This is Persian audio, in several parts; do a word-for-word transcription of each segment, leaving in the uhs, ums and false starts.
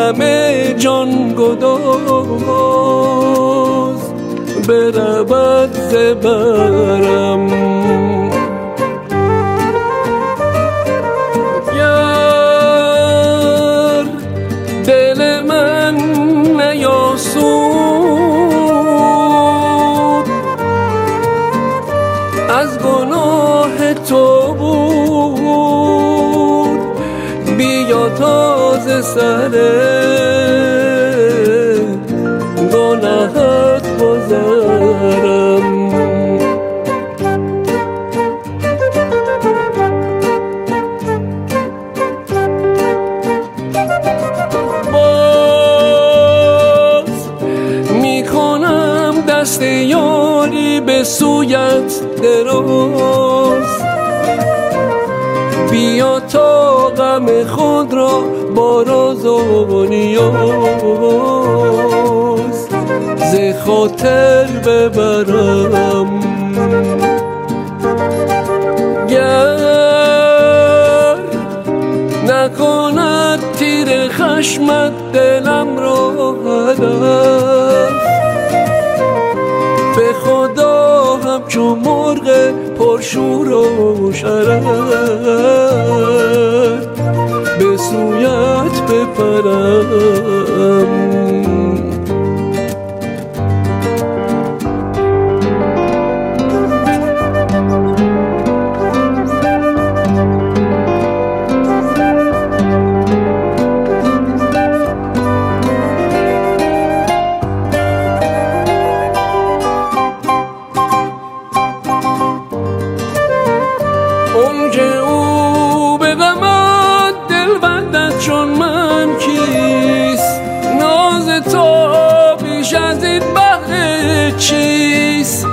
همه جان گداز برود زبرم. گر دل من نیاسود از گناه تو بود، بیا تازه سر گناهت گذرم. باز میکنم دست یاری به سویت دراز، بیا تا غم خود را با راز و نیاز ز خاطر ببرم. گر نکند تیر خشمت دلم را هدف، به خدا همچو مرغ پرشور و شرف به سویت بپرم. اون که او به غمت دل بندد چون من کیست، ناز تو بیش از این بهر چیست.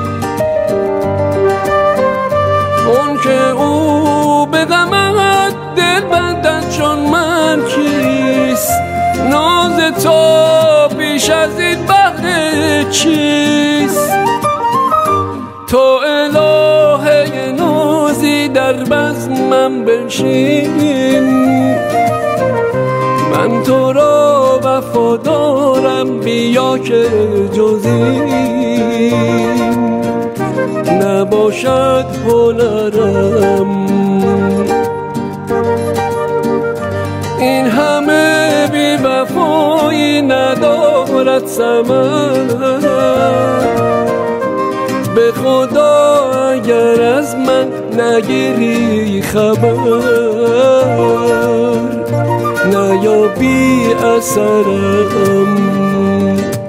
اون که او به غمت دل بندد چون من کیست، ناز تو بیش از این بهر چیست. تو الهه نازی در بزمم بنشین، من تو را وفادارم، بیا که جز این نباشد هنرم. این همه بی وفایی ندارد ثمر، به خدا اگر از من نگیری خبر نیابی اثرم.